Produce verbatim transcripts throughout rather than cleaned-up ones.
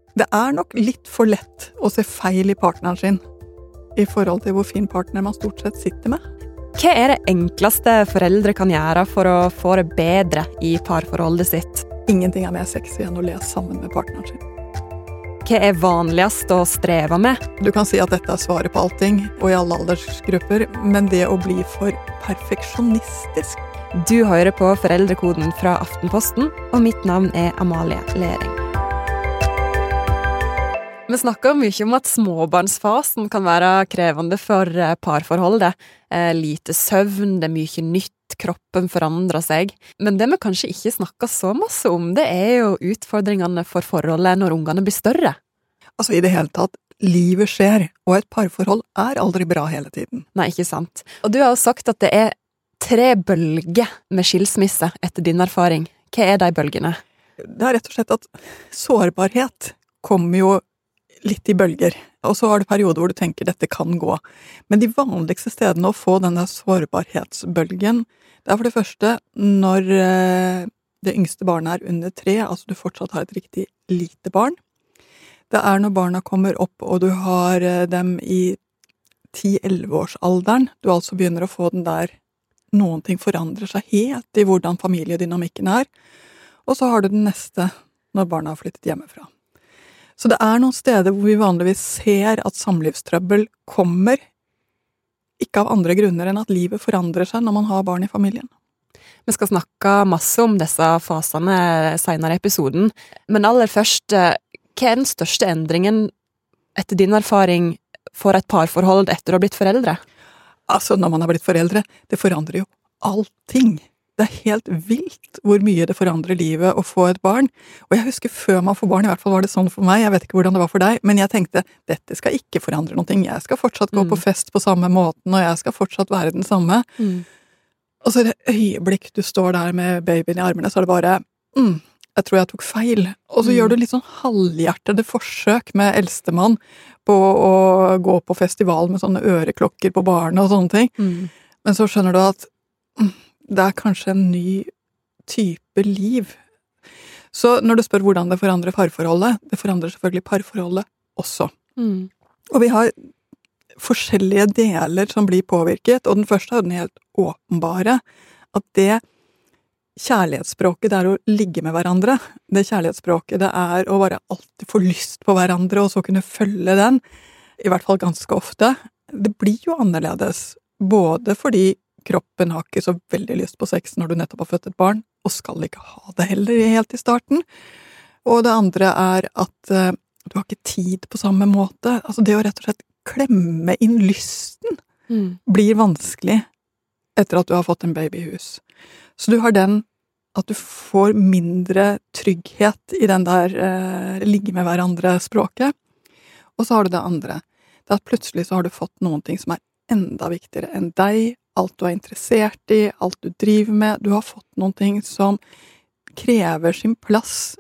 Det er nok litt for lett å se feil i partneren sin i forhold til hvor fin partner man stort sett sitter med. Hva er det enkleste foreldre kan gjøre for å få det bedre i parforholdet sitt? Ingenting er mer sexy enn å le sammen med partneren sin. Hva er vanligst å streve med? Du kan si at dette er svaret på allting, og i alle aldersgrupper, men det å bli for perfeksjonistisk. Du hører på Foreldrekoden fra Aftenposten, og mitt navn er Amalie Lering. Vi snakker mye om at småbarnsfasen kan være krevende for parforholdet. Eh, lite søvn, det er mye nytt, kroppen forandrer seg. Men det vi kanskje ikke snakker så masse om, det er jo utfordringene for forholdet når ungene blir større. Altså i det hele tatt, livet skjer, og et parforhold er aldri bra hele tiden. Nei, ikke sant. Og du har jo sagt at det er tre bølger med skilsmisse etter din erfaring. Hva er de bølgene? Det er rett og slett at sårbarhet kommer jo litt i bølger, og så har du perioder hvor du tenker dette kan gå. Men de vanligste stedene å få denne sårbarhetsbølgen, det er for det første når det yngste barnet er under tre, altså du fortsatt har et riktig lite barn. Det er når barna kommer opp, og du har dem i ti-elleve års alderen, du altså begynner å få den der noen ting forandrer seg helt i hvordan familiedynamikken er, og så har du den neste når barna har flyttet hjemmefra. Så det er noen steder hvor vi vanligvis ser at samlivstrøbbel kommer, ikke av andre grunner enn at livet forandrer seg når man har barn i familien. Vi skal snakke masse om disse fasene senere i episoden, men aller først, hva er den største endringen etter din erfaring for et parforhold etter å ha blitt foreldre? Altså, når man har blitt foreldre, det forandrer jo allting. Det er helt vilt hvor mye det forandrer livet å få et barn. Og jeg husker før man får barn, i hvert fall var det sånn for meg, jeg vet ikke hvordan det var for deg, men jeg tenkte, dette skal ikke forandre noe. Jeg skal fortsatt gå mm. på fest på samme måten, og jeg skal fortsatt være den samme. Mm. Og så i det øyeblikk du står der med babyen i armene, så er det bare, mm, jeg tror jeg tok feil. Og så mm. gjør du litt sånn halvhjertede forsøk med eldstemann på å gå på festival med sånne øreklokker på barnet og sånne ting. Mm. Men så skjønner du at mm, det er kanskje en ny type liv. Så når du spør hvordan det forandrer parforholdet, det forandrer selvfølgelig parforholdet også. Mm. Og vi har forskjellige deler som blir påvirket, og den første er den helt åpenbare, at det kjærlighetsspråket det er å ligge med hverandre, det kjærlighetsspråket det er å bare alltid få lyst på hverandre, og så kunne følge den, i hvert fall ganske ofte. Det blir jo annerledes, både fordi kroppen har ikke så veldig lyst på sex når du nettopp har født et barn, og skal ikke ha det heller helt i starten. Og det andre er at uh, du har ikke tid på samme måte. Altså det å rett og slett klemme inn lysten mm. blir vanskelig etter at du har fått en baby i hus. Så du har den at du får mindre trygghet i den der uh, ligge med hverandre språket. Og så har du det andre. Det er at plutselig så har du fått noen ting som er enda viktigere enn deg, alt du er interessert i, alt du driver med. Du har fått noen ting som krever sin plass,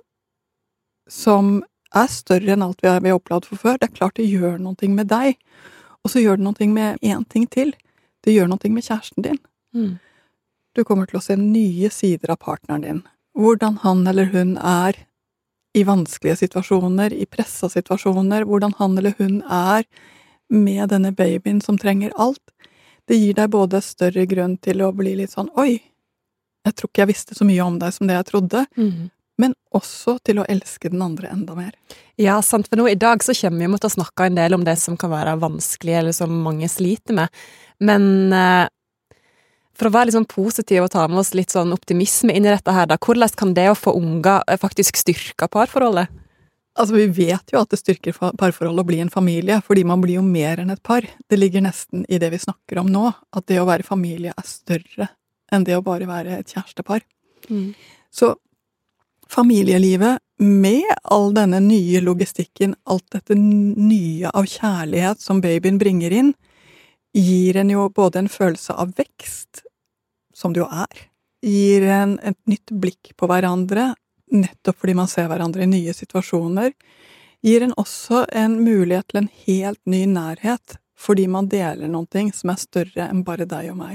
som er større enn alt vi har opplevd for før. Det er klart det gjør noen ting med deg, og så gjør det noen ting med en ting til. Det gjør noen ting med kjæresten din. Mm. Du kommer til å se nye sider av partneren din. Hvordan han eller hun er i vanskelige situasjoner, i presset situasjoner, hvordan han eller hun er med denne babyen som trenger alt. Det gir deg både større grunn til å bli litt sånn, oi, jeg tror ikke jeg visste så mye om deg som det jeg trodde, mm. men også til å elske den andre enda mer. Ja, sant, for nå i dag så kommer vi mot å snakke en del om det som kan være vanskelig, eller som mange sliter med. Men eh, for å være litt sånn positiv og ta med oss litt sånn optimisme inn i dette her, da, hvordan kan det å få unger faktisk styrke parforholdet? Altså, vi vet jo at det styrker parforholdet å bli en familie, fordi man blir jo mer enn et par. Det ligger nesten i det vi snakker om nå, at det å være familie er større enn det å bare være et kjærestepar. Mm. Så familielivet, med all denne nye logistikken, alt dette nye av kjærlighet som babyen bringer inn, gir en jo både en følelse av vekst, som det jo er, gir en et nytt blikk på hverandre, nettopp fordi man ser hverandre i nye situasjoner, gir en også en mulighet til en helt ny nærhet, fordi man deler noen ting som er større enn bare deg og meg.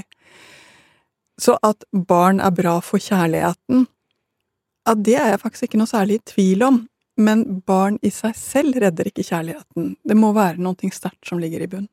Så at barn er bra for kjærligheten, ja, det er jeg faktisk ikke noe særlig i tvil om. men barn i seg selv redder ikke kjærligheten. Det må være noe sterkt som ligger i bunn.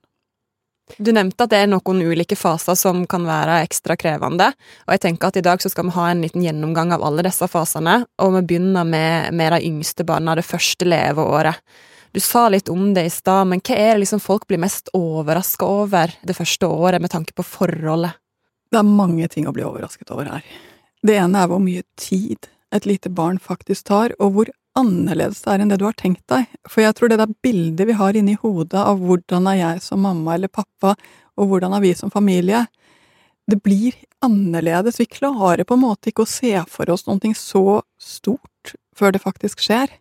Du nevnte at det er noen ulike faser som kan være ekstra krevende, og jeg tenker at i dag så skal vi ha en liten gjennomgang av alle disse fasene, og vi begynner med, med de yngste barna, det første leveåret. Du sa litt om det i stad, men hva er det liksom folk blir mest overrasket over det første året med tanke på forholdet? Det er mange ting å bli overrasket over her. Det ene er hvor mye tid et lite barn faktisk tar, og hvor annerledes det er enn det du har tenkt deg. For jeg tror det der bildet vi har inne i hodet av hvordan er jeg som mamma eller pappa, og hvordan er vi som familie, det blir annerledes. Vi klarer på en måte ikke å se for oss noe så stort før det faktisk skjer.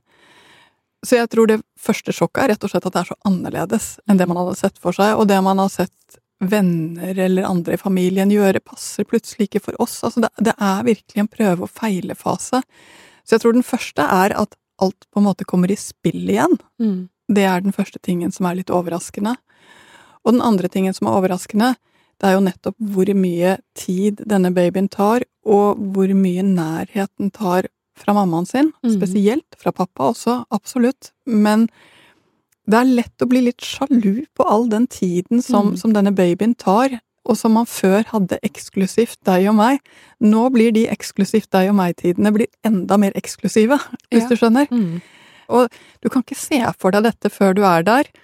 Så jeg tror det første sjokket er rett og slett at det er så annerledes enn det man hadde sett for seg, og det man har sett venner eller andre i familien gjøre passer plutselig ikke for oss. Altså det, det er virkelig en prøve- og feilefase. Så jeg tror den første er at alt på en måte kommer i spill igjen. Mm. Det er den første tingen som er litt overraskende. Og den andre tingen som er overraskende, det er jo nettopp hvor mye tid denne babyen tar, og hvor mye nærheten tar fra mammaen sin, mm. spesielt fra pappa også, absolutt. Men det er lett å bli litt sjalu på all den tiden som, mm. som denne babyen tar, og som man før hadde eksklusivt deg og meg. Nå blir de eksklusivt deg og meg-tidene blir enda mer eksklusive, hvis ja. Du skjønner. Mm. Og du kan ikke se for deg dette før du er der,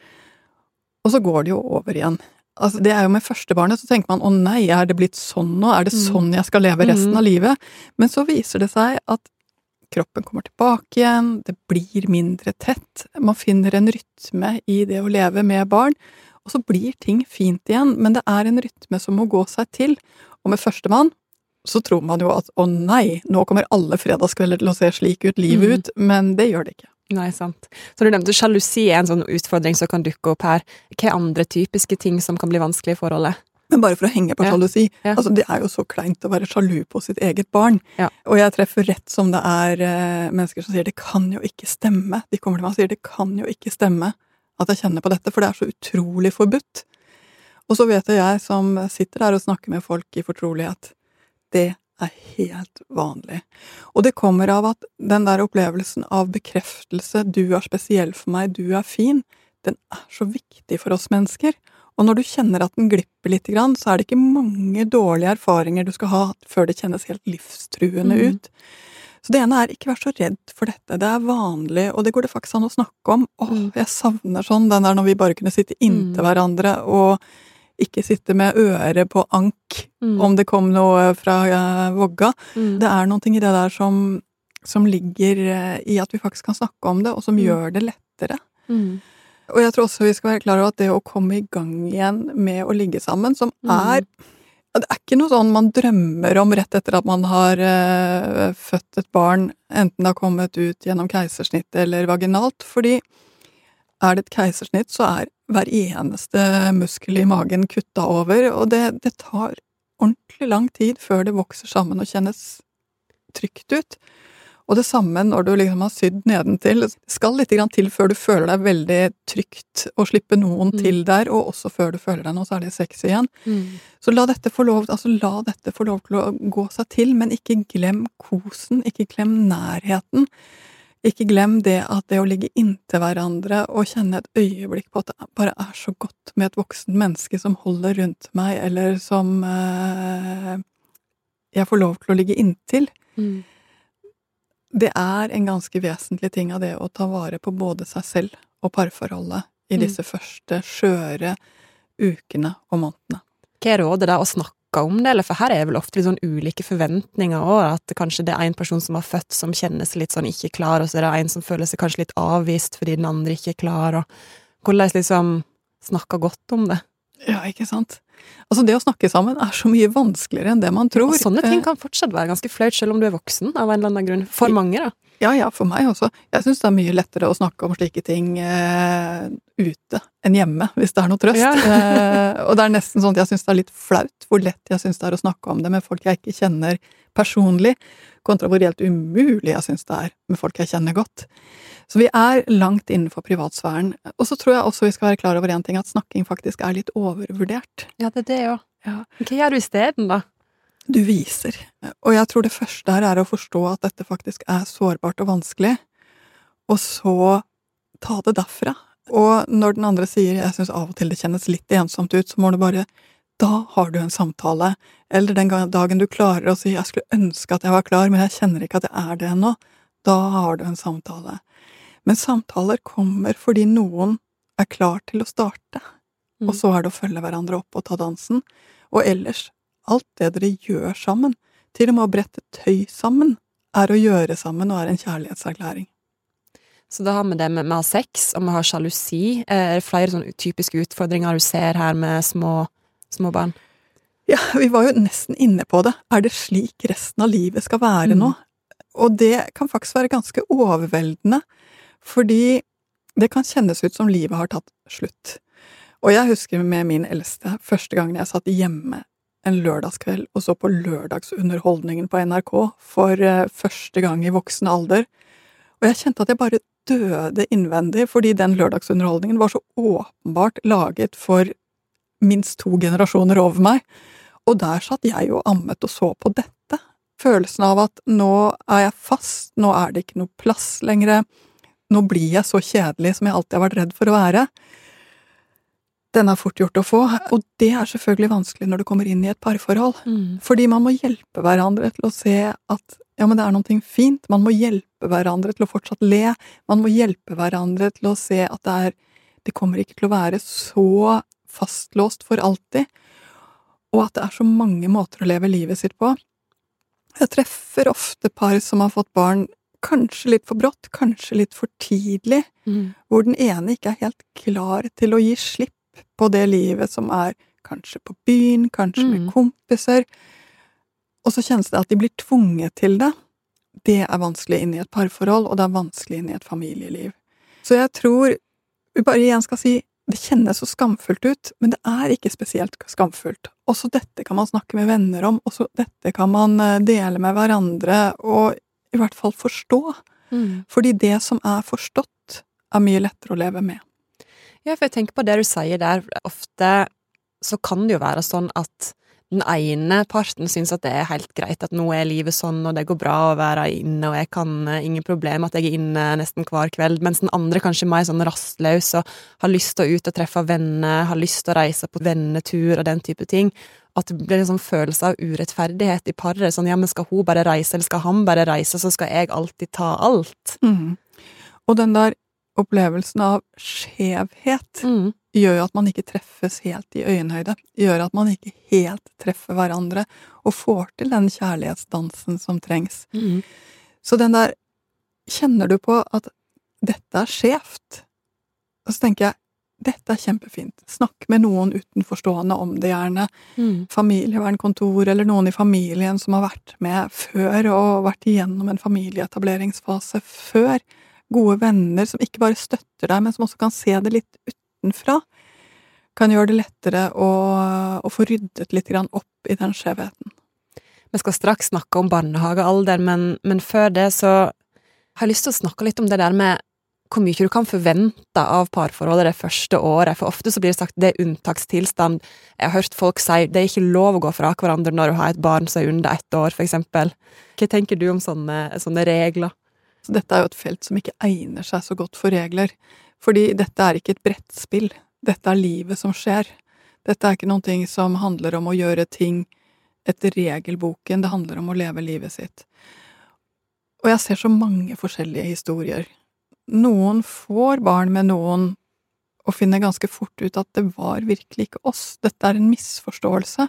og så går det jo over igjen. Altså, det er jo med første barnet, så tenker man, å nei, er det blitt sånn nå? Er det mm. sånn jeg skal leve resten mm. av livet? Men så viser det seg at kroppen kommer tilbake igjen, det blir mindre tett, man finner en rytme i det å leve med barn, og så blir ting fint igjen, men det er en rytme som må gå seg til. Og med førstemann, så tror man jo at, å nei, nå kommer alle fredagskvelder til å se slik ut livet mm. ut, men det gjør det ikke. Nei, sant. Så du nevnte sjalusi er en sånn utfordring som kan dukke opp her. Hva er andre typiske ting som kan bli vanskelig i forholdet? Men bare for å henge på ja. sjalusi, ja. altså det er jo så kleint å være sjalu på sitt eget barn. Ja. Og jeg treffer rett som det er eh, mennesker som sier, det kan jo ikke stemme. De kommer til meg og sier, det kan jo ikke stemme at jeg kjenner på dette, for det er så utrolig forbudt. Og så vet jeg som sitter der og snakker med folk i fortrolighet, det er helt vanlig. Og det kommer av at den der opplevelsen av bekreftelse, du er spesiell for meg, du er fin, den er så viktig for oss mennesker. Og når du kjenner at den glipper litt grann, så er det ikke mange dårlige erfaringer du skal ha før det kjennes helt livstruende mm. ut. Så det ene er ikke vær så redd for dette, det er vanlig, og det går det faktisk an å snakke om. Åh, mm. jeg savner sånn, den der når vi bare kunne sitte inntil mm. hverandre, og ikke sitte med øret på ank, mm. om det kom noe fra uh, vogga. Mm. Det er noe i det der som, som ligger uh, i at vi faktisk kan snakke om det, og som mm. gjør det lettere. Mm. Og jeg tror også vi skal være klar over at det å komme i gang igjen med å ligge sammen, som mm. er... Det er ikke noe sånn man drømmer om rett etter at man har uh, født et barn, enten det har kommet ut gjennom keisersnitt eller vaginalt, fordi er det et keisersnitt, så er hver eneste muskel i magen kutta over, og det, det tar ordentlig lang tid før det vokser sammen og kjennes trygt ut. Og det samme når du liksom har sydd nedentil. Det skal litt grann til før du føler deg veldig trygt å slippe noen mm. til der, og også før du føler deg noe særlig sexy igjen. Mm. Så la dette få lov, altså la dette få lov til å gå seg til, men ikke glem kosen, ikke glem nærheten. Ikke glem det at det å ligge inntil hverandre og kjenne et øyeblikk på at det bare er så godt med et voksen menneske som holder rundt meg, eller som eh, jeg får lov til å ligge inntil. Mm. Det er en ganske vesentlig ting av det å ta vare på både seg selv og parforholdet i disse mm. første skjøre ukene og månedene. Hva er rådet da å snakke om det, eller for her er det vel ofte litt sånn ulike forventninger også, at kanskje det er en person som har født som kjenner seg litt sånn ikke klar, og så er det en som føler seg kanskje litt avvist fordi den andre ikke er klar, og hvordan liksom snakke godt om det? Ja, ikke sant? Altså det å snakke sammen er så mye vanskeligere enn det man tror. Og sånne ting kan fortsatt være ganske flaut, selv om du er voksen, av en eller annen grunn. For mange, da. Ja, ja, for meg også. Jeg synes det er mye lettere å snakke om slike ting eh, ute enn hjemme, hvis det er noe trøst. Ja. eh, og det er nesten sånn at jeg synes det er litt flaut hvor lett jeg synes det er å snakke om det med folk jeg ikke kjenner personlig, kontra hvor helt umulig jeg synes det er med folk jeg kjenner godt. Så vi er langt innenfor privatsfæren. Og så tror jeg også vi skal være klar over en ting, at snakking faktisk er litt overvurdert. Ja, det er det jo. Ja. Hva gjør du i stedet da? Du viser. Og jeg tror det første her er å forstå at dette faktisk er sårbart og vanskelig. og så ta det derfra. Og når den andre sier, jeg synes av og til det kjennes litt ensomt ut, så må du bare, da har du en samtale. Eller den dagen du klarer å si, jeg skulle ønske at jeg var klar, men jeg kjenner ikke at jeg er det ennå, da har du en samtale. Men samtaler kommer fordi noen er klar til å starte, mm. og så er det å følge hverandre opp og ta dansen. Og ellers, alt det dere gjør sammen, til og med å brette tøy sammen, er å gjøre sammen og er en kjærlighetserklæring. Så da har vi det med, med sex, og vi har sjalusi. Er det flere sånne typiske utfordringer du ser her med små, små barn? Ja, vi var jo nesten inne på det. Er det slik resten av livet skal være mm. nå? Og det kan faktisk være ganske overveldende, fordi det kan kjennes ut som livet har tatt slutt. Og jeg husker med min eldste, første gangen jeg satt hjemme en lørdagskveld og så på lørdagsunderholdningen på N R K for uh, første gang i voksen alder. Og jeg kjente at jeg bare døde innvendig, fordi den lørdagsunderholdningen var så åpenbart laget for minst to generasjoner over meg. Og der satt jeg og ammet og så på dette. Følelsen av at nå er jeg fast, nå er det ikke noe plass lenger, nå blir jeg så kjedelig som jeg alltid har vært redd for å være. Den er fort gjort å få, og det er selvfølgelig vanskelig når du kommer inn i et parforhold. Mm. Fordi man må hjelpe hverandre til å se at ja, men det er noe fint, man må hjelpe hverandre til å fortsatt le, man må hjelpe hverandre til å se at det er, det kommer ikke til å være så fastlåst for alltid, og at det er så mange måter å leve livet sitt på. Jeg treffer ofte par som har fått barn kanskje litt for brått, kanskje litt for tidlig, mm. hvor den ene ikke er helt klar til å gi slipp på det livet som er kanskje på byen, kanskje mm. med kompiser, og så kjennes det at de blir tvunget til det. Det er vanskelig inn i et parforhold, og det er vanskelig inn i et familieliv. Så jeg tror, vi bare igjen skal si, det kjennes så skamfullt ut, men det er ikke spesielt skamfullt. Også dette kan man snakke med venner om, også dette kan man dele med hverandre, og i hvert fall forstå. Mm. Fordi det som er forstått, er mye lettere å leve med. Ja, for jeg tenker på det du sier der. Ofte så kan det jo være sånn at den ene parten synes at det er helt greit at nå er livet sånn, og det går bra å være inne, og jeg kan ingen problem at jeg er inne nesten hver kveld, mens den andre kanskje er mer sånn rastløs og har lyst til å ut og treffe venner, har lyst til å reise på vennetur og den type ting. At det blir en sånn følelse av urettferdighet i paret, sånn, ja, men skal hun bare reise, eller skal han bare reise, så skal jeg alltid ta alt. Mm. Og den der opplevelsen av skjevhet mm. gjør jo at man ikke treffes helt i øyenhøyde, gjør at man ikke helt treffer hverandre, og får til den kjærlighetsdansen som trengs. Mm. Så den der, kjenner du på at dette er skjevt? Og så tenker jeg, dette er kjempefint. Snakk med noen utenforstående om det gjerne. Mm. Familievernkontor, eller noen i familien som har vært med før, og vært igjennom en familieetableringsfase før. Gode venner som ikke bare støtter deg, men som også kan se det litt utenfra, kan gjøre det lettere å, å få ryddet litt grann opp i den skjevheten. Vi skal straks snakke om barnehagealder, men, men før det så har jeg lyst til å snakke litt om det der med hvor mye du kan forvente av parforholdet det første året, for ofte så blir det sagt det er unntakstilstand. Jeg har hørt folk si det er ikke lov å gå fra hverandre når du har et barn som er under ett år, for eksempel. Hva tenker du om sånne, sånne regler? Så dette er jo et felt som ikke egner seg så godt for regler, fordi dette er ikke et brettspill, dette er livet som skjer. Dette er ikke noe som handler om å gjøre ting etter regelboken, det handler om å leve livet sitt. Og jeg ser så mange forskjellige historier. Noen får barn med noen, og finner ganske fort ut at det var virkelig ikke oss, dette er en misforståelse.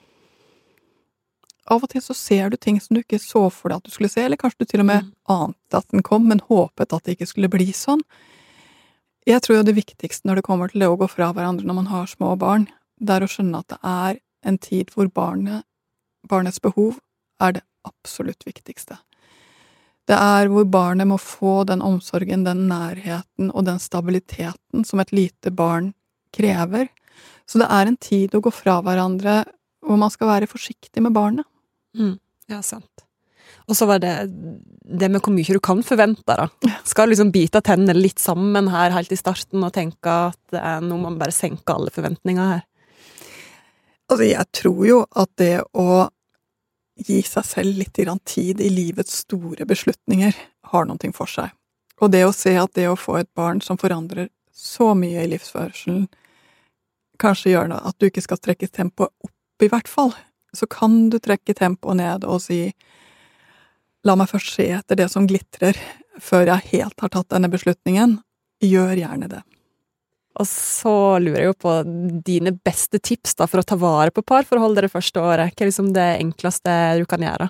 Av og til så ser du ting som du ikke så for deg at du skulle se, eller kanskje du til og med ante at den kom, men håpet at det ikke skulle bli sånn. Jeg tror jo det viktigste når det kommer til det å gå fra hverandre når man har små barn, det er å skjønne at det er en tid hvor barnet, barnets behov er det absolutt viktigste. Det er hvor barnet må få den omsorgen, den nærheten og den stabiliteten som et lite barn krever. Så det er en tid å gå fra hverandre hvor man skal være forsiktig med barnet. Mm, ja, sant. Og så var det det med hvor mye du kan forvente da. Skal du liksom bite tennene litt sammen her helt i starten og tenke at eh, nå må man bare senke alle forventninger her? Altså, jeg tror jo at det å gi seg selv litt grann tid i livets store beslutninger har noe for seg. Og det å se at det å få et barn som forandrer så mye i livsførselen, kanskje gjør noe at du ikke skal trekke tempoet opp i hvert fall, så kan du trekke tempoet ned og si, la meg først se etter det som glitrer, før jeg helt har tatt denne beslutningen. Gjør gjerne det. Og så lurer jeg jo på dine beste tips da, for å ta vare på parforholdet det første året. Hva er liksom det enkleste du kan gjøre?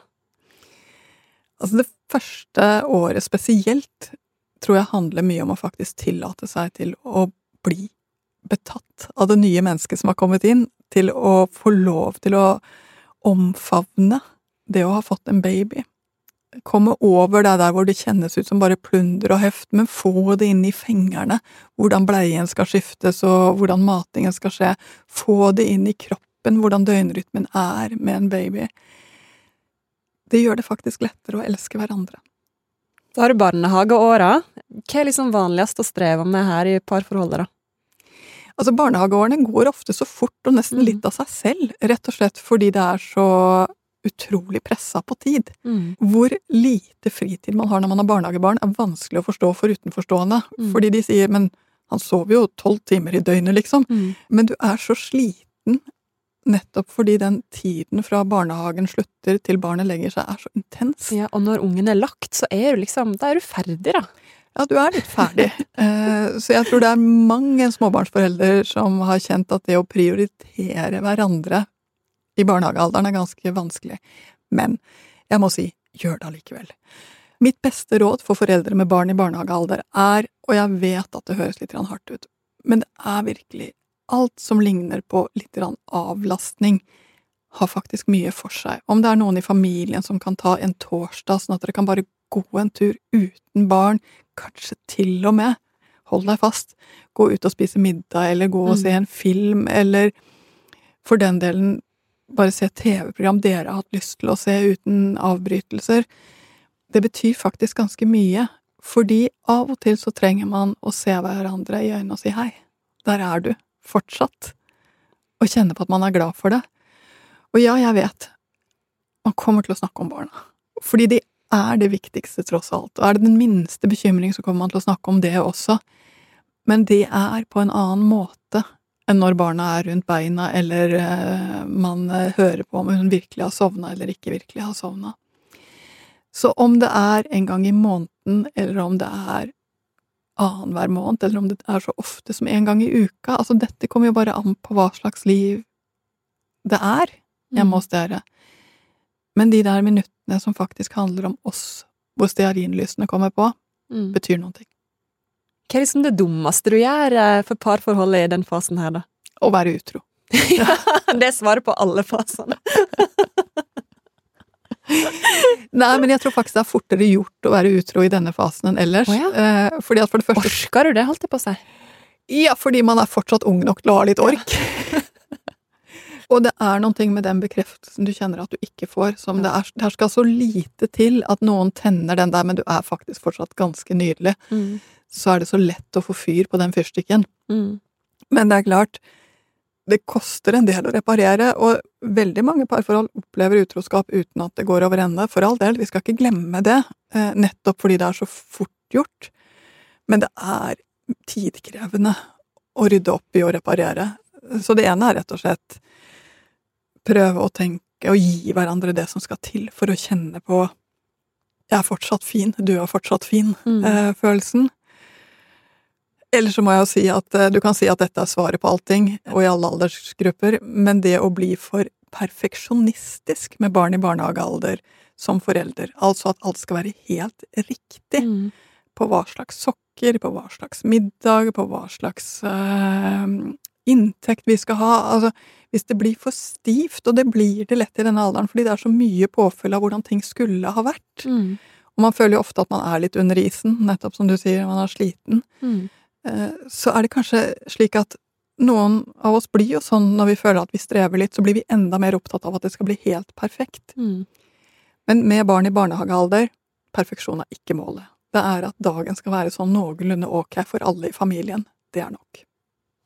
Altså det første året spesielt tror jeg handler mye om å faktisk tillate seg til å bli betatt av det nye mennesket som har kommet inn, til å få lov til å omfavne det å ha fått en baby. Komme over det der hvor det kjennes ut som bare plunder og heft, men få det inn i fengerne, hvordan bleien skal skiftes og hvordan matingen skal skje, få det inn i kroppen, hvordan døgnrytmen er med en baby. Det gjør det faktisk lettere å elske hverandre. Da har du barnehageåra. Hva er liksom vanligst å streve med her i parforholdet da? Altså barnehageårene går ofte så fort og nesten litt av seg selv, rett og slett fordi det er så utrolig pressa på tid. Mm. Hvor lite fritid man har når man har barnehagebarn er vanskelig å forstå for utenforstående, mm. fordi de sier, men han sover jo tolv timer i døgnet liksom, mm. men du er så sliten nettopp fordi den tiden fra barnehagen slutter til barnet legger seg er så intens. Ja, og når ungen er lagt, så er du liksom, da er du ferdig da. Ja, du er litt ferdig. Så jeg tror det er mange småbarnsforeldre som har kjent at det å prioritere hverandre i barnehagealderen er ganske vanskelig. Men jeg må si, gjør det allikevel. Mitt beste råd for foreldre med barn i barnehagealder er, og jeg vet at det høres litt hardt ut, men det er virkelig alt som ligner på litt avlastning, har faktisk mye for seg. Om det er noen i familien som kan ta en torsdag, sånn at dere kan bare gå en tur uten barn, kanskje til og med, hold deg fast, gå ut og spise middag, eller gå og se en film, eller for den delen bare se tv-program dere har hatt lyst til å se uten avbrytelser. Det betyr faktisk ganske mye, fordi av og til så trenger man å se hverandre i øynene og si hei, der er du, fortsatt, og kjenne på at man er glad for det. Og ja, jeg vet, man kommer til å snakke om barna, fordi de er det viktigste tross alt, og er det den minste bekymring så kommer man til å snakke om det også, men det er på en annen måte enn når barna er rundt beina, eller uh, man uh, hører på om hun virkelig har sovnet eller ikke virkelig har sovnet. Så om det er en gang i måneden, eller om det er annen hver måned, eller om det er så ofte som en gang i uka, altså dette kommer jo bare an på hva slags liv det er hjemme hos dere. Men de der minuttene som faktisk handler om oss, hvor stearinlysene kommer på, mm. betyr noen ting. Hva er liksom det dummeste du gjør for parforholdet i den fasen her da? Å være utro. Ja, det svarer på alle fasene. Nei, men jeg tror faktisk det er fortere gjort å være utro i denne fasen enn ellers. Oh, ja. eh, fordi at for det første... Orsker du det, holdt jeg på å si? Ja, fordi man er fortsatt ung nok til å ha litt ork. Ja. Og det er noen ting med den bekreftelsen du kjenner at du ikke får, som det er, det skal så lite til at noen tenner den der, men du er faktisk fortsatt ganske nydelig. Mm. Så er det så lett å få fyr på den fyrstikken. Mm. Men det er klart, det koster en del å reparere, og veldig mange parforhold opplever utroskap uten at det går over ende. For all del, vi skal ikke glemme det, nettopp fordi det er så fort gjort. Men det er tidkrevende å rydde opp i og reparere. Så det ene er rett og slett prøve å tenke og gi hverandre det som skal til for å kjenne på jeg er fortsatt fin, du er fortsatt fin, mm. eh, følelsen. Eller så må jeg jo si at du kan si at dette er svaret på allting, og i alle aldersgrupper, men det å bli for perfeksjonistisk med barn i barnehagealder som forelder, altså at alt skal være helt riktig, mm. på hva slags sokker, på hva slags middag, på hva slags uh, inntekt vi skal ha, altså hvis det blir for stivt, og det blir det lett i denne alderen, fordi det er så mye påfølge av hvordan ting skulle ha vært, mm. og man føler jo ofte at man er litt under isen, nettopp som du sier, man er sliten, mm. så er det kanskje slik at noen av oss blir jo sånn når vi føler at vi strever litt, så blir vi enda mer opptatt av at det skal bli helt perfekt. Mm. Men med barn i barnehagealder, perfeksjon er ikke målet. Det er at dagen skal være sånn noenlunde ok for alle i familien. Det er nok.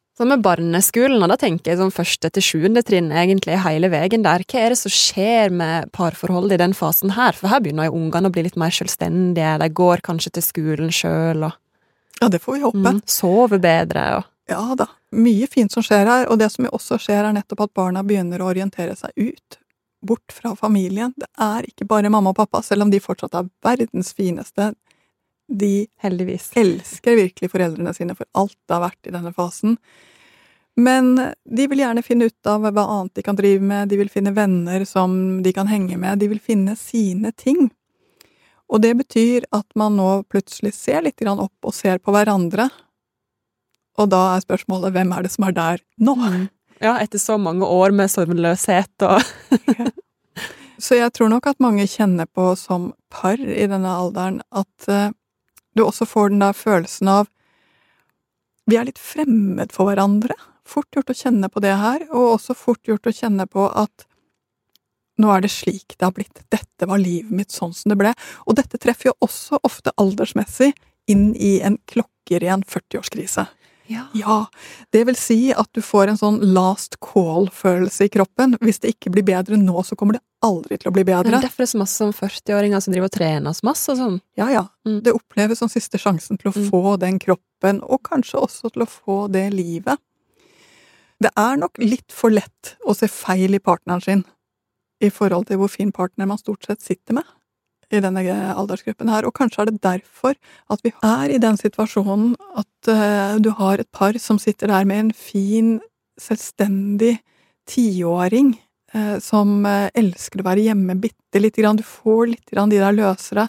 Så med barneskolen, og da tenker jeg sånn første til sjuende trinn egentlig hele veien der. Hva er det som skjer med parforholdet i den fasen her? For her begynner jo ungene å bli litt mer selvstendige, de går kanskje til skolen selv, og Ja, det får vi håpe. mm, sover bedre, og Ja da, mye fint som skjer her, og det som også skjer er nettopp at barna begynner å orientere seg ut, bort fra familien. Det er ikke bare mamma og pappa, selv om de fortsatt er verdens fineste. De heldigvis. elsker virkelig foreldrene sine for alt det har vært i denne fasen. Men de vil gjerne finne ut av hva annet de kan drive med, de vil finne venner som de kan henge med, de vil finne sine ting. Og det betyr at man nå plutselig ser litt grann opp og ser på hverandre, og da er spørsmålet, hvem er det som er der nå? Mm. Ja, etter så mange år med søvnløshet og Så jeg tror nok at mange kjenner på som par i denne alderen at uh, du også får den der følelsen av vi er litt fremmed for hverandre. Fort gjort å kjenne på det her, og også fort gjort å kjenne på at nå er det slik det har blitt. Dette var livet mitt sånn som det ble. Og dette treffer jo også ofte aldersmessig inn i en klokkeren førtiårskrise. Ja. Ja, det vil si at du får en sånn last call-følelse i kroppen. Hvis det ikke blir bedre nå, så kommer det aldri til å bli bedre. Men derfor er det så masse som førtiåringer som driver og trener så masse og sånn. Ja, ja. Mm. Det oppleves som siste sjansen til å Mm. få den kroppen, og kanskje også til å få det livet. Det er nok litt for lett å se feil i partneren sin i forhold til hvor fin partner man stort sett sitter med i denne aldersgruppen her, og kanskje er det derfor at vi er i den situasjonen at uh, du har et par som sitter der med en fin, selvstendig tiåring uh, som uh, elsker å være hjemme bitte litt grann, du får litt grann de der løsere,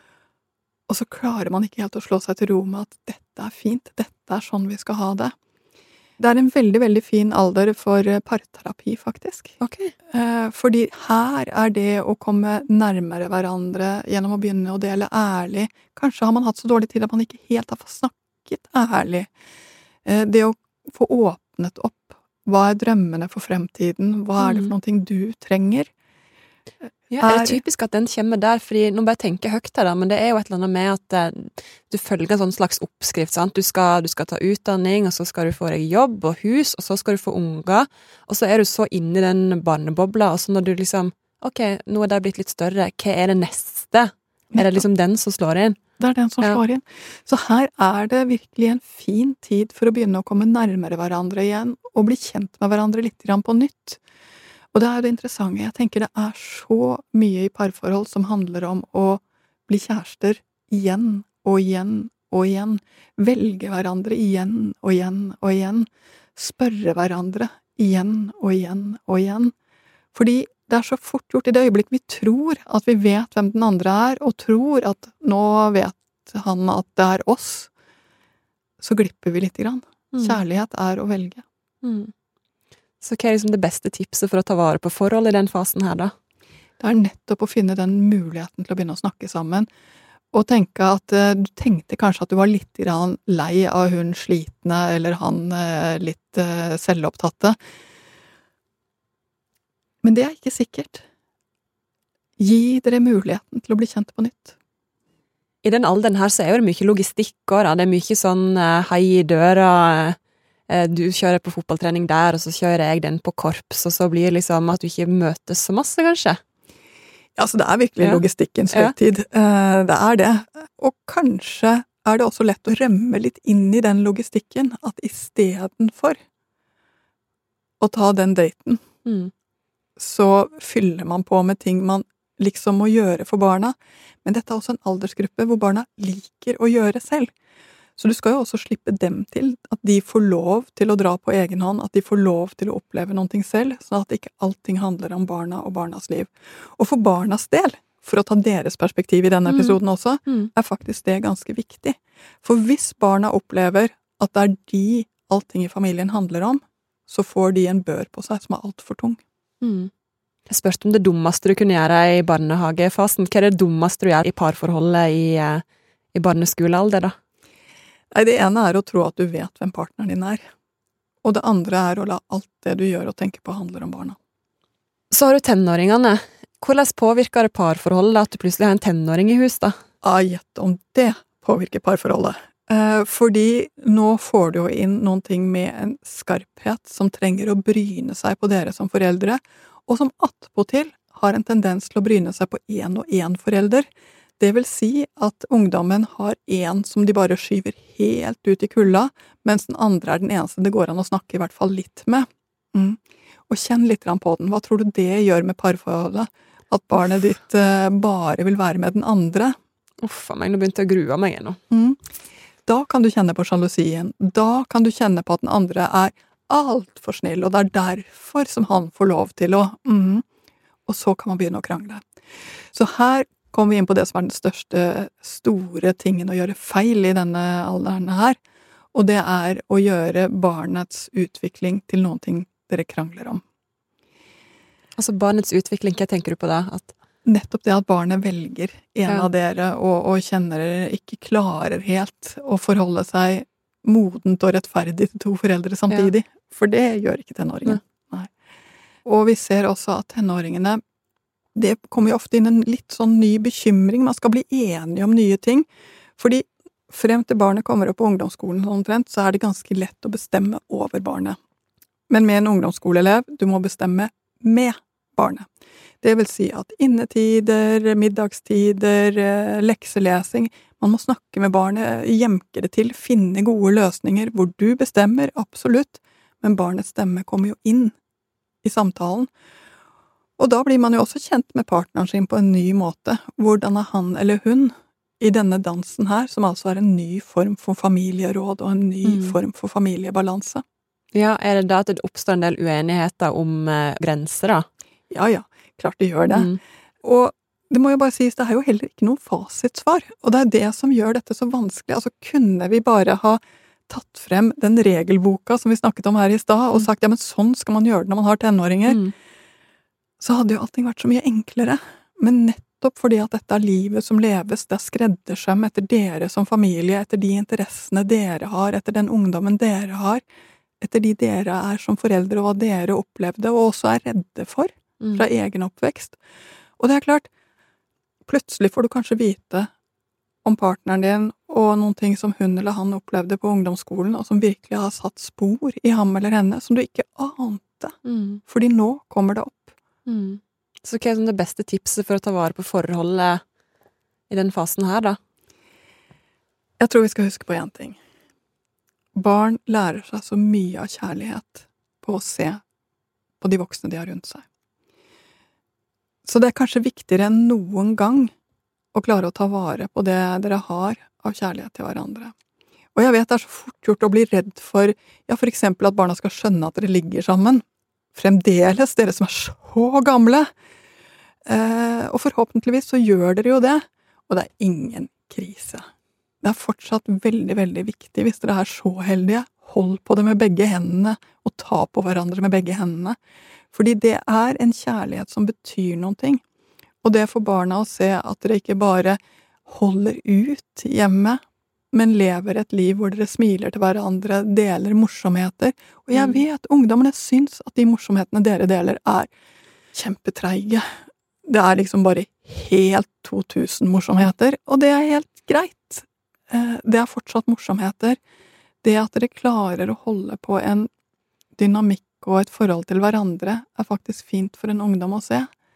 og så klarer man ikke helt å slå seg til ro med at dette er fint, dette er sånn vi skal ha det. Det er en veldig, veldig fin alder for parterapi, faktisk. Ok. Eh, fordi her er det å komme nærmere hverandre gjennom å begynne å dele ærlig. Kanskje har man hatt så dårlig tid at man ikke helt har fått snakket ærlig. Eh, det å få åpnet opp. Hva er drømmene for fremtiden? Hva er det for noe du trenger? Ja, er det typisk at den kommer der, fordi nå bare tenker jeg høyt her da, men det er jo et eller annet med at eh, du følger en sånn slags oppskrift, sant? Du skal, du skal ta utdanning, og så skal du få deg jobb og hus, og så skal du få unger, og så er du så inne i den barnebobla, og så når du liksom, ok, nå er det blitt litt større, hva er det neste? Er det liksom den som slår inn? Det er den som Ja. slår inn. Så her er det virkelig en fin tid for å begynne å komme nærmere hverandre igjen, og bli kjent med hverandre litt grann på nytt. Og det er jo det interessante, jeg tenker det er så mye i parforhold som handler om å bli kjærester igjen og igjen og igjen, velge hverandre igjen og igjen og igjen, spørre hverandre igjen og igjen og igjen, fordi det er så fort gjort i det øyeblikk vi tror at vi vet hvem den andre er, og tror at nå vet han at det er oss, så glipper vi litt grann. Mm. Kjærlighet er å velge. Mm. Så hva er liksom det beste tipset for å ta vare på forhold i den fasen her da? Det er nettopp å finne den muligheten til å begynne å snakke sammen, og tenke at uh, du tenkte kanskje at du var litt grann lei av hun slitne, eller han uh, litt uh, selvopptatte. Men det er ikke sikkert. Gi dere muligheten til å bli kjent på nytt. I den alderen her så er jo det mye logistikk også, da. Det er mye sånn eh, hei i døra, eh, du kjører på fotballtrening der, og så kjører jeg den på korps, og så blir det liksom at du ikke møtes så masse, kanskje. Ja, så det er virkelig Ja. logistikkens Ja. høytid. Eh, det er det. Og kanskje er det også lett å rømme litt inn i den logistikken, at istedenfor å ta den daten, Mm. så fyller man på med ting man liksom må gjøre for barna. Men dette er også en aldersgruppe hvor barna liker å gjøre selv. Så du skal jo også slippe dem til, at de får lov til å dra på egen hånd, at de får lov til å oppleve noe selv, sånn at ikke allting handler om barna og barnas liv. Og for barnas del, for å ta deres perspektiv i denne Mm. episoden også, Mm. er faktisk det ganske viktig. For hvis barna opplever at det er de allting i familien handler om, så får de en bør på seg som er alt for tung. Mm. Jeg spørte om det dummeste du kunne gjøre i barnehagefasen. Hva er det dummeste du gjør i parforholdet i, eh, i barneskolealder, da? Nei, det ene er å tro at du vet hvem partneren din er. Og det andre er å la alt det du gjør og tenker på handler om barna. Så har du tenåringene. Hvordan påvirker det parforholdet at du plutselig har en tenåring i hus, da? Ah, gjett om det påvirker parforholdet. Eh, fordi nå får du jo inn noen ting med en skarphet som trenger å bryne seg på dere som foreldre, og som attpåtil har en tendens til å bryne seg på en og en forelder. Det vil si at ungdommen har en som de bare skyver helt ut i kulda, mens den andre er den eneste det går an å snakke i hvert fall litt med. Mm. Og kjenn litt på den. Hva tror du det gjør med parforholdet? At barnet ditt eh, bare vil være med den andre? Uff, meg, nå begynte jeg å grue meg nå. Mm. Da kan du kjenne på sjalusien. Da kan du kjenne på at den andre er alt for snill, og det er derfor som han får lov til å mm. Og så kan man begynne å krangle. Så her kommer vi inn på det som er den største, store tingen å gjøre feil i denne alderen her, og det er å gjøre barnets utvikling til noen ting dere krangler om. Altså barnets utvikling, hva tenker du på da? At nettopp det at barnet velger en ja. av dere, og, og kjenner dere ikke klarer helt å forholde seg modent og rettferdig til to foreldre samtidig. Ja. For det gjør ikke tenåringen. Nei. Og vi ser også at tenåringene, det kommer jo ofte inn en litt sånn ny bekymring. Man skal bli enige om nye ting. Fordi frem til barnet kommer opp på ungdomsskolen omtrent, så er det ganske lett å bestemme over barnet. Men med en ungdomsskoleelev, du må bestemme med barnet. Det vil si at innetider, middagstider, lekselesing, man må snakke med barnet, jemke det til, finne gode løsninger hvor du bestemmer, absolutt, men barnets stemme kommer jo inn i samtalen. Og da blir man jo også kjent med partneren sin på en ny måte. Hvordan er han eller hun i denne dansen her, som altså er en ny form for familieråd og en ny mm. form for familiebalanse. Ja, er det da at det oppstår en del uenigheter om eh, grenser da? Ja, ja, klart det gjør det. Mm. Og det må jo bare sies, det er jo heller ikke noen fasitsvar, og det er det som gjør dette så vanskelig. Altså, kunne vi bare ha tatt frem den regelboka som vi snakket om her i stad, og sagt, ja, men sånn skal man gjøre det når man har tenåringer, mm. så hadde jo allting vært så mye enklere. Men nettopp fordi at dette er livet som leves, det er skreddersøm etter dere som familie, etter de interessene dere har, etter den ungdommen dere har, etter de dere er som foreldre, og hva dere opplevde, og også er redde for fra mm. egen oppvekst. Og det er klart, plutselig får du kanskje vite om partneren din, og noen ting som hun eller han opplevde på ungdomsskolen, og som virkelig har satt spor i ham eller henne, som du ikke ante. Mm. Fordi nå kommer det opp. Mm. Så hva er det beste tipset for å ta vare på forholdet i den fasen her, da? Jeg tror vi skal huske på en ting. Barn lærer seg så mye av kjærlighet på å se på de voksne de har rundt seg. Så det er kanskje viktigere enn noen gang å klare å ta vare på det dere har av kjærlighet til hverandre. Og jeg vet det er så fort gjort å bli redd for, ja, for eksempel at barna skal skjønne at dere ligger sammen. Fremdeles, dere som er så gamle. Eh, og forhåpentligvis så gjør dere jo det, og det er ingen krise. Det er fortsatt veldig, veldig viktig hvis dere er så heldige. Hold på det med begge hendene, og ta på hverandre med begge hendene. Fordi det er en kjærlighet som betyr noen ting. Og det får barna å se at dere ikke bare holder ut hjemme, men lever et liv hvor dere smiler til hverandre, deler morsomheter. Og jeg vet, ungdommene syns at de morsomhetene dere deler er kjempetreige. Det er liksom bare helt to tusen morsomheter, og det er helt greit. Det er fortsatt morsomheter. Det at dere klarer å holde på en dynamikk og et forhold til hverandre er faktisk fint for en ungdom å se.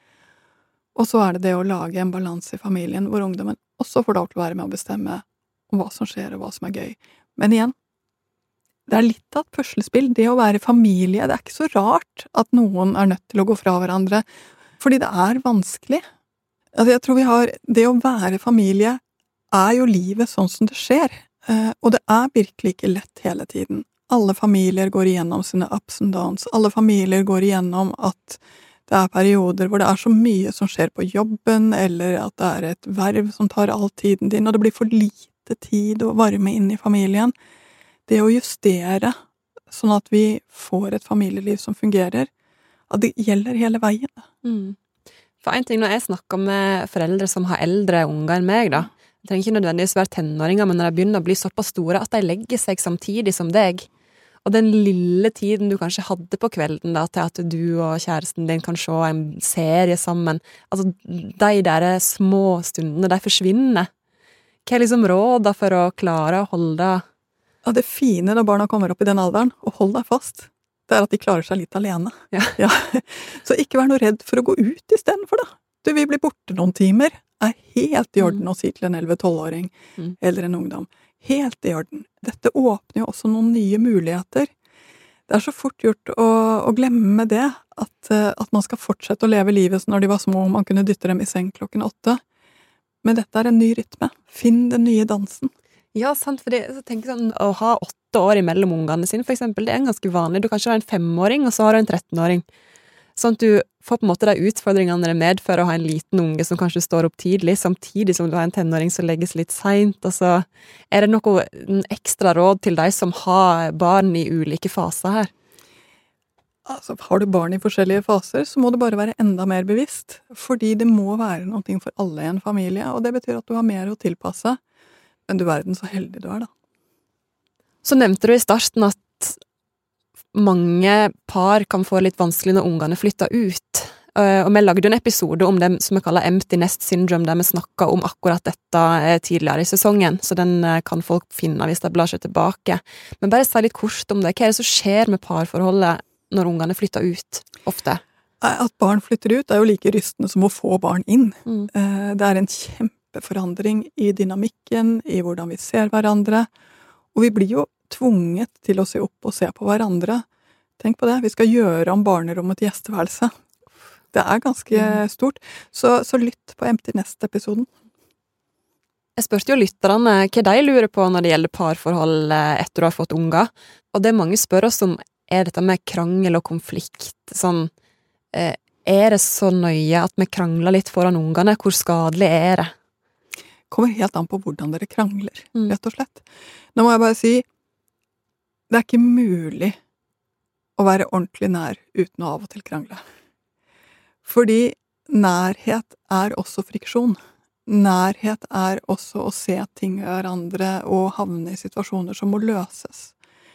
Og så er det det å lage en balanse i familien hvor ungdommen også får lov til å være med å bestemme om hva som skjer og hva som er gøy. Men igjen, det er litt av et puslespill. Det å være familie, det er ikke så rart at noen er nødt til å gå fra hverandre, fordi det er vanskelig. Altså, jeg tror vi har, det å være familie er jo livet sånn som det skjer, og det er virkelig ikke lett hele tiden. Alle familier går igjennom sine ups and downs, alle familier går igjennom at det er perioder hvor det er så mye som skjer på jobben, eller at det er et verv som tar all tiden din, og det blir for lite tid og varme inn i familien. Det å justere, sånn at vi får et familieliv som fungerer, at det gjelder hele veien. Mm. For en ting, når jeg snakker med foreldre som har eldre unger enn meg, da, jeg trenger ikke nødvendigvis være tenåringer, men når de begynner å bli såpass store at de legger seg samtidig som deg, og den lille tiden du kanskje hadde på kvelden da, til at du og kjæresten din kan se en serie sammen, altså de der små stundene, de forsvinner. Hva er liksom råda for å klare å holde? Ja, det fine når barna kommer opp i den alderen, og hold deg fast, det er at de klarer seg litt alene. Ja. Ja. Så ikke vær noe redd for å gå ut i stedet for da. Du vil bli borte noen timer, er helt i orden Mm. å si til en elleve-tolv-åring Mm. eller en ungdom. Helt i orden. Dette åpner jo også noen nye muligheter. Det er så fort gjort å, å glemme det, at, eh, at man skal fortsette å leve livet som når de var små, og man kunne dytte dem i seng klokken åtte. Men dette er en ny rytme. Finn den nye dansen. Ja, sant, for det, så tenker jeg sånn, å ha åtte år imellom ungene sine, for eksempel, det er en ganske vanlig. Du kanskje har en femåring, og så har du en trettenåring. Sånn at du får på en måte de utfordringene det medfører å ha en liten unge som kanskje står opp tidlig, samtidig som du har en tenåring som legges litt sent, og så er det noe ekstra råd til de som har barn i ulike faser her. Altså, har du barn i forskjellige faser, så må du bare være enda mer bevisst, fordi det må være noe for alle i en familie, og det betyr at du har mer å tilpasse. Men du verden så heldig du er, da. Så nevnte du i starten at mange par kan få litt vanskelig når ungene flytter ut. Uh, og vi lagde en episode om det som vi kaller empty nest syndrome, der vi snakket om akkurat dette uh, tidligere i sesongen, så den uh, kan folk finne hvis de blar seg tilbake. Men bare si litt kort om det. Hva er det som skjer med parforholdet når ungene flytter ut, ofte? At barn flytter ut er jo like rystende som å få barn inn. Mm. Uh, det er en kjempeforandring i dynamikken, i hvordan vi ser hverandre, og vi blir jo tvunget til å se opp og se på hverandre. Tenk på det, vi skal gjøre om barnerommet til gjesteværelse. Det er ganske mm. stort, så, så lytt på Empty Nest-episoden. Jeg spørte jo lytterne hva de lurer på når det gjelder parforhold etter å ha fått unger, og det mange spør oss om er dette med krangel og konflikt. Sånn, eh, er det så nøye at vi krangler litt foran ungene? Hvor skadelig er det? Kommer helt an på hvordan dere krangler, mm. rett og slett. Nå må jeg bare si, det er ikke mulig å være ordentlig nær uten å av og til krangle. Fordi nærhet er også friksjon. Nærhet er også å se ting ved hverandre og havne i situasjoner som må løses.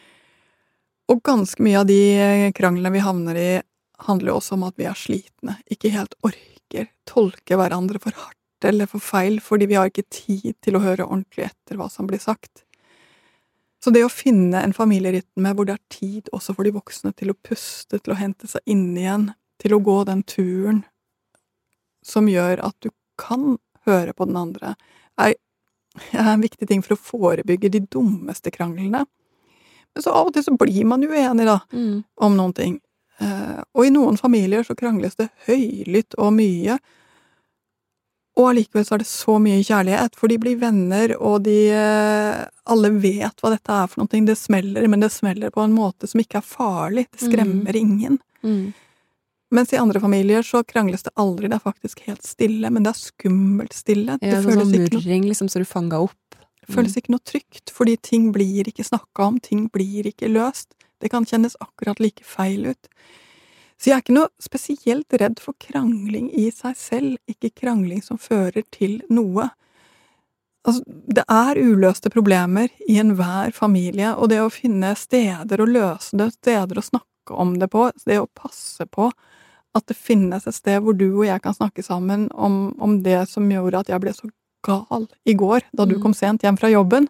Og ganske mye av de kranglene vi havner i handler også om at vi er slitne, ikke helt orker, tolke hverandre for hardt eller for feil, fordi vi har ikke tid til å høre ordentlig etter hva som blir sagt. Så det å finne en familierytme hvor det er tid også for de voksne til å puste, til å hente seg inn igjen, til å gå den turen som gjør at du kan høre på den andre, er, er en viktig ting for å forebygge de dummeste kranglene. Men så av og til så blir man jo enig da, mm. om noen ting. Eh, og i noen familier så krangles det høylytt og mye, og allikevel så er det så mye kjærlighet, for de blir venner, og de eh, alle vet hva dette er for noe. Det smeller, men det smeller på en måte som ikke er farlig. Det skremmer mm. ingen. Mm. Mens i andre familier så krangles det aldri, det er faktisk helt stille, men det er skummelt stille. Ja, det føles sånn murring, liksom, så du fanger opp. Det føles ikke noe trygt, fordi ting blir ikke snakket om, ting blir ikke løst. Det kan kjennes akkurat like feil ut. Så jeg er ikke noe spesielt redd for krangling i seg selv, ikke krangling som fører til noe. Altså, det er uløste problemer i enhver familie, og det å finne steder å løse det, steder å snakke om det på, det å passe på at det finnes et sted hvor du og jeg kan snakke sammen om, om det som gjorde at jeg ble så gal i går, da du kom sent hjem fra jobben.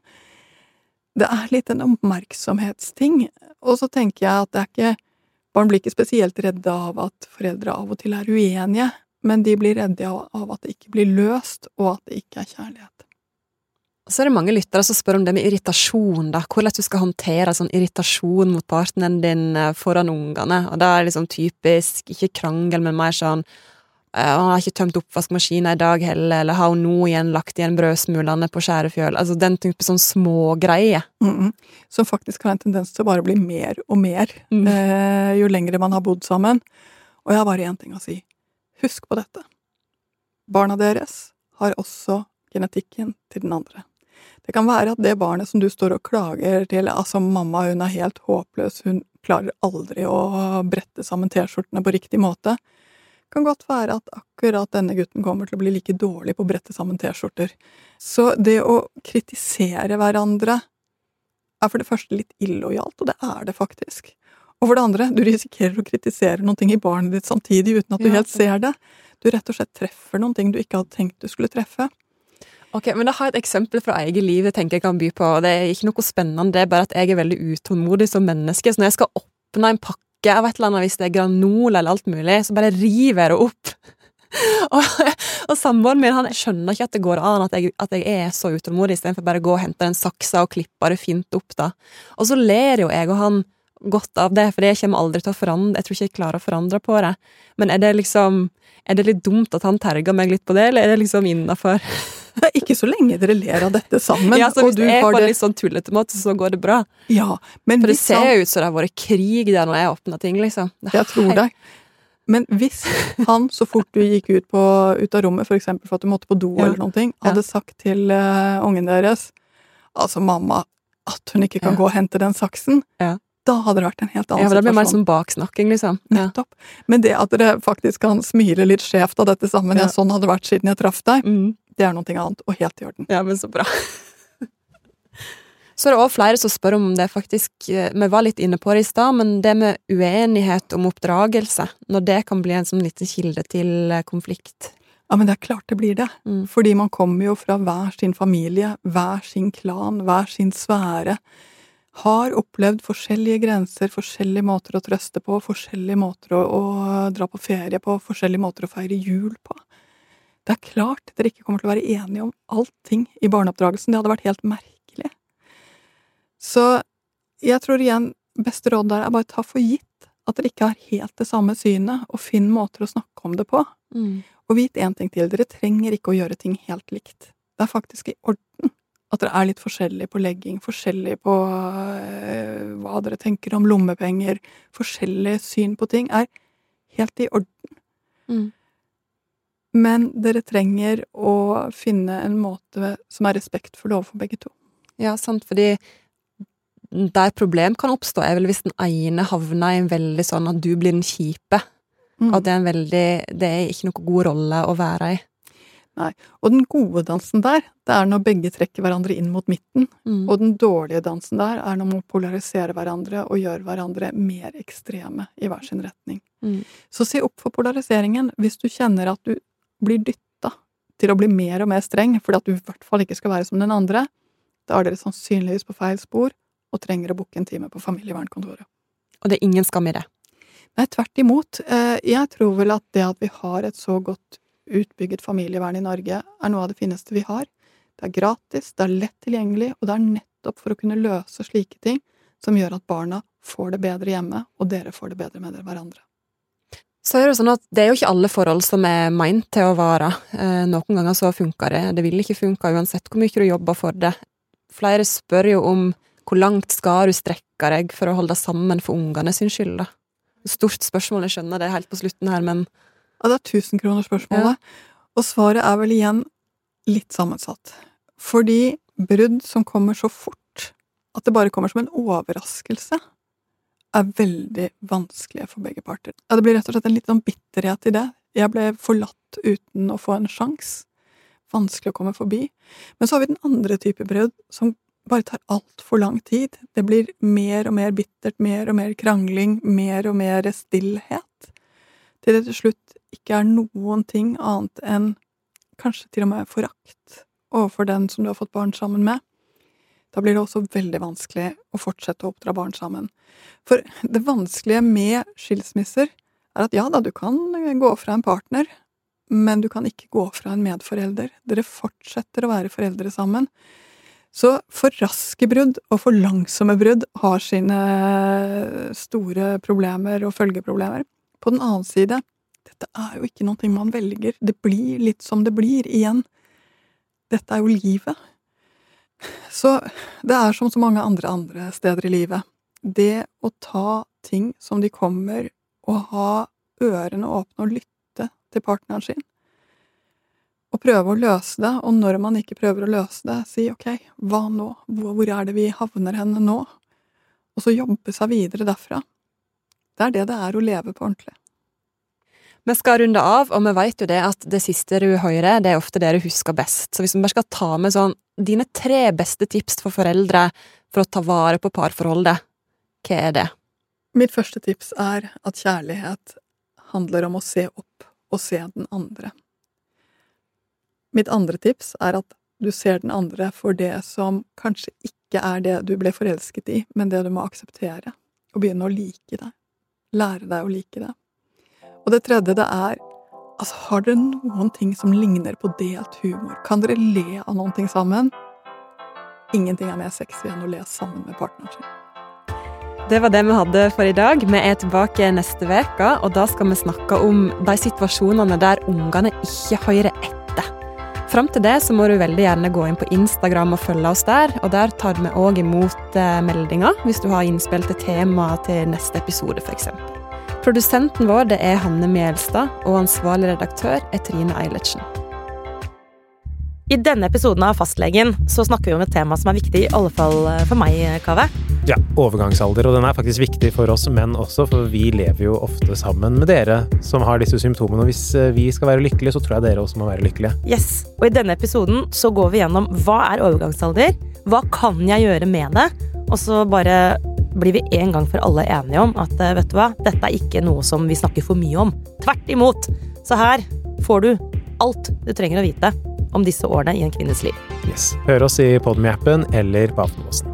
Det er litt en oppmerksomhetsting, og så tenker jeg at det er ikke, barn blir ikke spesielt redde av at foreldre av og til er uenige, men de blir redde av, av at det ikke blir løst, og at det ikke er kjærlighet. Så er det mange lyttere som spør om det med irritasjon, da. Hvordan du skal håndtere sånn irritasjon mot partneren din foran ungene. Og det er liksom typisk, ikke krangel, men mer sånn, han har ikke tømt oppvaskmaskinen i dag heller, eller har hun nå igjen lagt igjen brødsmulene på skjærefjøl. Altså den type sånn små greier. Mm-mm. Som faktisk har en tendens til å bare bli mer og mer, Mm. eh, jo lengre man har bodd sammen. Og jeg har bare en ting å si. Husk på dette. Barna deres har også genetikken til den andre. Det kan være at det barnet som du står og klager til, altså mamma, hun er helt håpløs, hun klarer aldri å brette sammen t-skjortene på riktig måte, kan godt være at akkurat denne gutten kommer til å bli like dårlig på å brette sammen t-skjorter. Så det å kritisere hverandre er for det første litt illojalt, og det er det faktisk. Og for det andre, du risikerer å kritisere noen ting i barnet ditt samtidig uten at du Ja, helt ser det. Du rett og slett treffer noen ting du ikke hadde tenkt du skulle treffe. Ok, men da har jeg et eksempel fra eget liv jeg tenker jeg kan by på, og det er ikke noe spennende, det er bare at jeg er veldig utålmodig som menneske, så når jeg skal åpne en pakke av et eller annet, hvis det er granol eller alt mulig, så bare river jeg det opp. og, og samboeren min, han skjønner ikke at det går an at jeg, at jeg er så utålmodig, i stedet for bare å gå og hente den saksa og klippe det fint opp da. Og så ler jo jeg og han godt av det, for jeg kommer aldri til å forandre, jeg tror ikke jeg klarer å forandre på det. Men er det liksom, er det litt dumt at han terger meg litt på det, eller er det liksom innenfor? Det er ikke så lenge dere ler av dette sammen. Ja, så hvis og du jeg har får det... litt sånn tulletemåte, så går det bra. Ja, men for det hvis ser han... jo ut som det har vært krig der når jeg åpner ting, liksom. Det jeg tror det. Men hvis han, så fort du gikk ut, på, ut av rommet, for eksempel for at du måtte på do ja. eller noe, hadde ja. sagt til uh, ungen deres, altså mamma, at hun ikke kan ja. gå og hente den saksen, ja. da hadde det vært en helt annen situasjon. Ja, for det blir mer situasjon. sånn baksnakking, liksom. Ja. Nettopp. Men det at dere faktisk kan smile litt skjevt av dette sammen, ja. ja, sånn hadde det vært siden jeg traff deg, mm. det er noe annet, og helt i orden. Ja, men så bra. Så er det også flere som spør om det faktisk, vi var litt inne på det i sted, men det med uenighet om oppdragelse, når det kan bli en sånn liten kilde til konflikt. Ja, men det er klart det blir det. Mm. Fordi man kommer jo fra hver sin familie, hver sin klan, hver sin sfære, har opplevd forskjellige grenser, forskjellige måter å trøste på, forskjellige måter å, å dra på ferie på, forskjellige måter å feire jul på. Det er klart dere ikke kommer til å være enige om allting i barneoppdragelsen, det hadde vært helt merkelig. Så jeg tror igjen, beste råd der er bare ta for gitt at dere ikke har helt det samme synet, og finn måter å snakke om det på. Mm. Og vit en ting til, dere trenger ikke å gjøre ting helt likt. Det er faktisk i orden at dere er litt forskjellige på legging, forskjellige på øh, hva dere tenker om lommepenger, forskjellige syn på ting er helt i orden. Mm. Men dere trenger å finne en måte som er respektfull overfor begge to. Ja, sant, fordi der problem kan oppstå er vel hvis den ene havner i en veldig sånn at du blir den kjipe. Mm. At det er en veldig, det er ikke noe god rolle å være i. Nei, og den gode dansen der, det er når begge trekker hverandre inn mot midten, mm. og den dårlige dansen der er når man polariserer hverandre og gjør hverandre mer ekstreme i hver sin retning. Mm. Så se opp for polariseringen hvis du kjenner at du blir dyttet til å bli mer og mer streng, fordi at du i hvert fall ikke skal være som den andre, da er dere sannsynligvis på feil spor, og trenger å booke en time på familievernkontoret. Og det er ingen skam i det? Nei, tvert imot. Jeg tror vel at det at vi har et så godt utbygget familievern i Norge, er noe av det fineste vi har. Det er gratis, det er lett tilgjengelig, og det er nettopp for å kunne løse slike ting som gjør at barna får det bedre hjemme, og dere får det bedre med hverandre. Så er det sånn at det er jo ikke alle forhold som er meint til å vare. Noen ganger så funker det. Det vil ikke funke uansett hvor mye du jobber for det. Flere spør jo om hvor langt skal du strekke deg for å holde deg sammen for ungene sin skyld, da? Stort spørsmål, jeg skjønner det helt på slutten her, men... Ja, det er tusen kroner spørsmålet. Ja. Og svaret er vel igjen litt sammensatt. Fordi brudd som kommer så fort, at det bare kommer som en overraskelse, er veldig vanskelige for begge parter. Ja, det blir rett og slett en litt sånn bitterhet i det. Jeg ble forlatt uten å få en sjans. Vanskelig å komme forbi. Men så har vi den andre type brudd, som bare tar alt for lang tid. Det blir mer og mer bittert, mer og mer krangling, mer og mer stillhet. Til det til slutt ikke er noen ting annet enn kanskje til og med forakt overfor den som du har fått barn sammen med. Da blir det også veldig vanskelig å fortsette å oppdra barn sammen. For det vanskelige med skilsmisser er at ja da, du kan gå fra en partner, men du kan ikke gå fra en medforelder. Dere fortsetter å være foreldre sammen. Så for raske brudd og for langsomme brudd har sine store problemer og følgeproblemer. På den annen side, dette er jo ikke noe man velger. Det blir litt som det blir igjen. Dette er jo livet. Så det er som så mange andre andre steder i livet. Det å ta ting som de kommer, og ha ørene åpne og lytte til partneren sin. Og prøve å løse det, og når man ikke prøver å løse det, si ok, hva nå? Hvor er det vi havner henne nå? Og så jobbe seg videre derfra. Det er det det er å leve på ordentlig. Vi skal runde av, og vi vet jo det at det siste du hører, det er ofte det du husker best. Så hvis vi bare skal ta med sånn, dine tre beste tips for foreldre for å ta vare på parforholdet, hva er det? Mitt første tips er at kjærlighet handler om å se opp og se den andre. Mitt andre tips er at du ser den andre for det som kanskje ikke er det du ble forelsket i, men det du må akseptere, og begynne å like det. Lære deg å like det. Og det tredje, det er, altså, har dere noen ting som ligner på delt humor? Kan dere le av noen ting sammen? Ingenting er mer sexy enn å le sammen med partneren sin. Det var det vi hadde for i dag. Vi er tilbake neste veka, og da skal vi snakke om de situasjonene der ungene ikke hører etter. Fram til det så må du veldig gjerne gå inn på Instagram og følge oss der, og der tar vi også imot meldinger hvis du har innspill til tema til neste episode for eksempel. Produsenten vår det er Hanne Mjelstad, og ansvarlig redaktør er Trine Eilertsen. I denne episoden av Fastlegen så snakker vi om et tema som er viktig, i alle fall for meg, Kave. Ja, overgangsalder, og den er faktisk viktig for oss menn også, for vi lever jo ofte sammen med dere som har disse symptomene, og hvis vi skal være lykkelige, så tror jeg dere også må være lykkelige. Yes, og i denne episoden så går vi gjennom hva er overgangsalder, hva kan jeg gjøre med det, og så bare blir vi en gang for alle enige om at, vet du hva, dette er ikke noe som vi snakker for mye om. Tvert imot! Så her får du alt du trenger å vite om disse årene i en kvinnes liv. Yes. Hør oss i Podme-appen eller på Aftenposten.